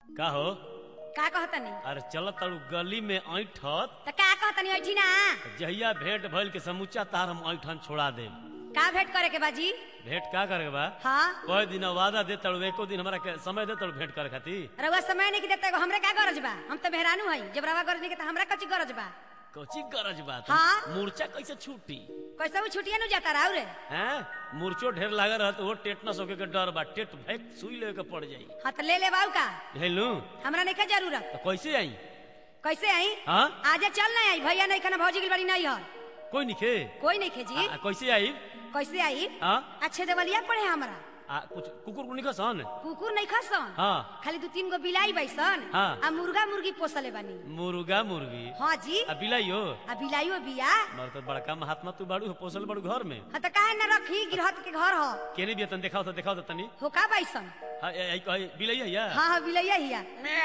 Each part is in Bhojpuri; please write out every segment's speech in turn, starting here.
का हो? का कहतनी? अरे चल तड़ू गली में ऐठत त का कहतनी ऐठी ना? जहिया भेंट भइल के समूचा तार हम ऐठन छोड़ा दे। का भेंट करे के बाजी? भेंट का करे के बा? हाँ कोई दिन वादा दे तड़ू, एको दिन हमरा के समय दे तड़ू भेंट करे खातिर। रउआ समय नहीं देता एगो हमरे का गरज बा? हम तो मेहरानू हई, जब रवा गरज नहीं के त हमरा कची गरज बा? कोची गरज बा? हाँ। मूर्छा कैसे छूटी? कैसे वो छुटिया नु जाता राव रे? हैं? मूर्छो ढेर लागे रहत, वो टेटनस होके के डर बा, टेट भैक सुई ले के पड़ जाई। हाँ तो ले बाऊ का? हेलू हमरा नहीं का जरूरत। तो कैसे आई? कैसे आई? हाँ? आजे चल ना आई, भैया नहीं खाना भौजी की बड़ी नहीं है। कोई निखे? कोई नहीं खेजी। कैसे आई? कैसे आई? हाँ? अच्छे देवलिया पड़े हमरा। कुछ कुकुर को निका सन? कुकुर नहीं खसन। हाँ। खाली 2-3 गो बिलाई बैसन। हाँ। आ मुर्गा मुर्गी पोसले बानी। मुर्गा मुर्गी? हाँ जी। आ बिलाइयो? आ बिलाइयो बिया। मर तो बड़का महात्मा तू बाड़ू पोसल बाड़ू घर में। हाँ तो काहे न रखी, गिरहत के घर हो। केने बिया तन दिखाओ तो तनी। हो का बैसन? हां आई कहे बिलाइया या? हाँ हाँ बिलाइया हिया।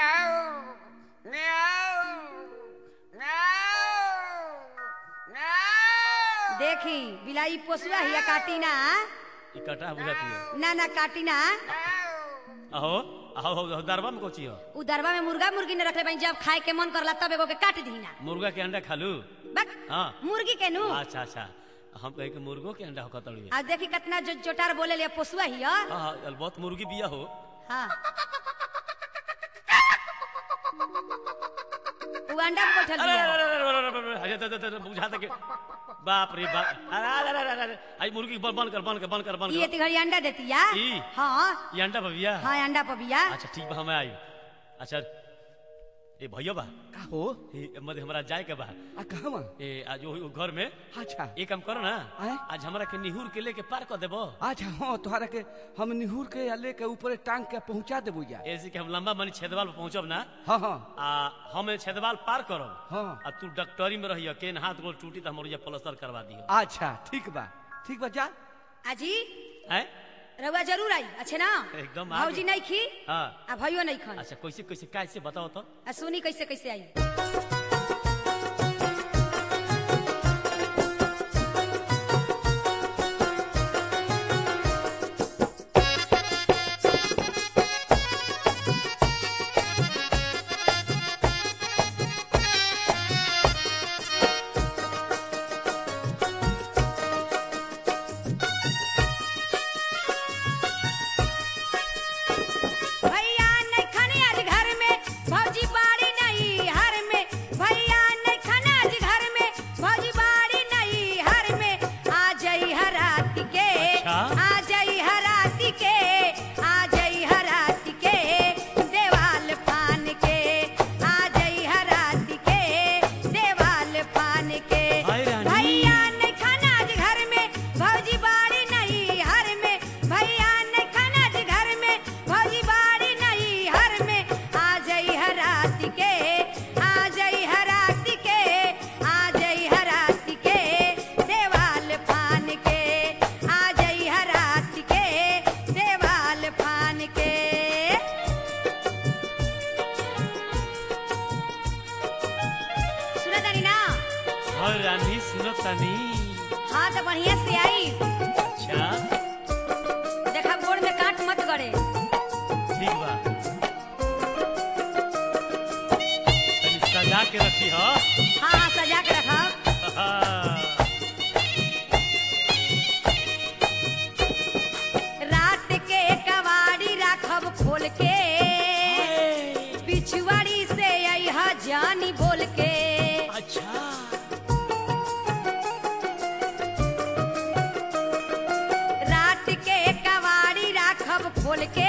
देखी बिलाई पोसुआ हिया, काटी ना। ई कटा बुझाती है। ना ना काटी ना। आहो आहो दरबा में कोची हो? उ दरबा में मुर्गा मुर्गी ने रखले बानी, जब खाए के मन करला तब एगो के काट दी ना। मुर्गा के अंडा खालू? बक हां। मुर्गी के नु। अच्छा अच्छा, हम कहे के मुर्गो के अंडा हो कतड़ू। आ देखी कितना जो जोटार बोले ले पोसुआ हिया। हां बहुत मुर्गी बिया हो। हाँ उ अंडा में बैठल बिया। अरे बुझाता के बाप रे बाप। अरे आई मुर्गी बंद कर। ये घड़ी अंडा देती या? ई? हाँ ये अंडा बबिया? हाँ अंडा पबिया। अच्छा ठीक बा, हमें आई। अच्छा ए भैया बा का हो? मधे हमरा जाए के बा। आ कहवा? ए आज वो घर में अच्छा एक काम करो ना, आए? आज हमरा के निहुर के लेके पार कर देबो। अच्छा हाँ, तोहरा के हम निहुर के लेके ऊपर टांग के पहुंचा देबो या। ऐसे कि हम लंबा मानी छेदवाल पे पहुंचब ना, हाँ हाँ आ हम छेदवाल पार करब। हाँ। आ तू डॉक्टरी में रहियो, केन हाथ गोल टूटी त हमर ये प्लास्टर करवा दियो। अच्छा ठीक बा जा। आजी हैं? रउआ जरूर आई, अच्छे ना? एकदम आ भौजी गई। नहीं खी हां। आ भैयो नहीं खन। अच्छा कैसे बताओ तो। आ सुनी कैसे कैसे आई। भैया नहीं खाने आज घर में, भौजी बाड़ी नहीं हर में। भैया नहीं खाने आज घर में, भौजी बाड़ी नहीं हर में। आ जाई हरात के, अच्छा? आ जाई हरात के, आ जाई हरात के, देवाल फान के। आ जाई हरात के, देवाल फान के। हाय रानी। भैया नहीं खाना आज घर में, भौजी बाड़ी नहीं हर में। भैया नहीं खाना आज घर में, भौजी बाड़ी नहीं हर में। आ जाई हरात के, आ जाई हरात के, आ जाई हरात के, देवाल फान के। आ जाई हरात के, देवाल फान के। सुना तानी ना? हां रानी सुनत तानी। हाँ तो बढ़िया से आई। अच्छा देखा गोड़ में कांट मत गड़े। ठीक बा, तनी सजा के रखी हो। हाँ हाँ सजा के रखा। रात के कवाड़ी राखब खोल के, पिछुआड़ी से अइहा जानी बोल के। अच्छा रात के कवाड़ी राखब खोल के,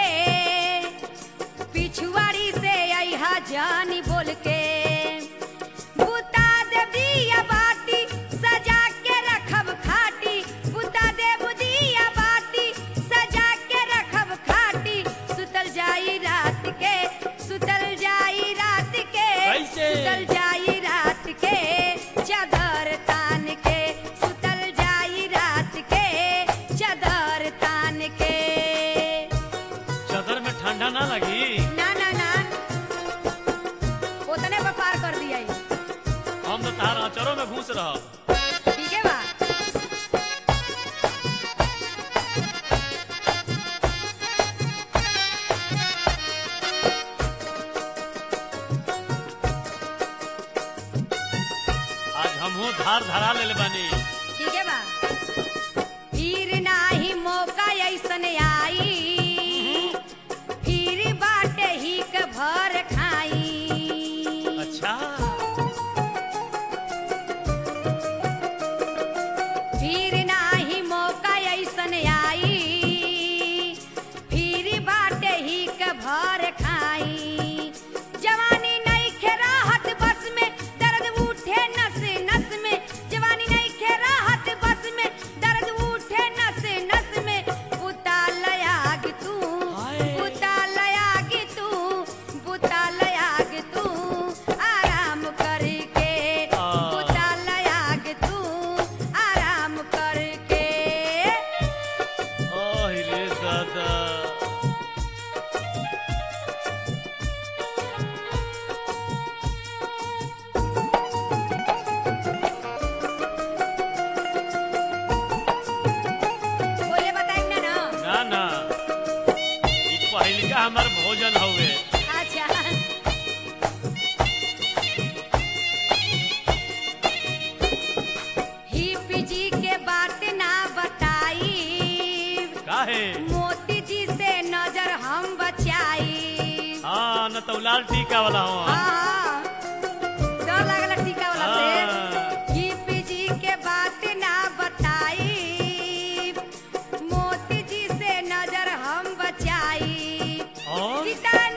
पिछुआड़ी से अइहा जानी बोल के। बुता देव दिया बाती, सजा के रखब खाटी। बुता देव दिया बाती, सजा के रखब खाटी। सुतल जाई रात के, सुतल जाई रात के, कैसे? सुतल जाई रात के, चादर तान के। सुतल जाई रात के, चादर तान के। चादर में ठंडा ना लगी? ना ना ना उतने पर पार कर दिया। हम तो तार अचरों में घुस रहा। ठीक है बा। हमहू धार धरा ले बानी। ठीक है बा। फिर नाही मौका ऐसन आई, फिर बाटे ही के भर खाई। अच्छा फिर नाही मौका ऐसन आई, फिर बाटे ही के भर खाई। जवानी नइखे राहत बस में, दर्द उठे नस नस में। जवानी नइखे राहत बस में, दर्द उठे नस नस में। बुता लयाग तू, बुता लयाग तू, बुता लयाग तू, आराम करके। बुता लयाग तू, आराम करके। ओह रे दादा। बोले बताई ना ना। ना ना ई पहिलका हमार भोजन हवे। अच्छा हिप्पी जी के बात ना बताई, काहे? मोती जी से नजर हम बचाई। हाँ न तो लाल टीका वाला हो। हाँ, डर लागला टीका वाला से। हिप्पी जी के बात ना बताई, मोती जी से नजर हम बचाई। और किसान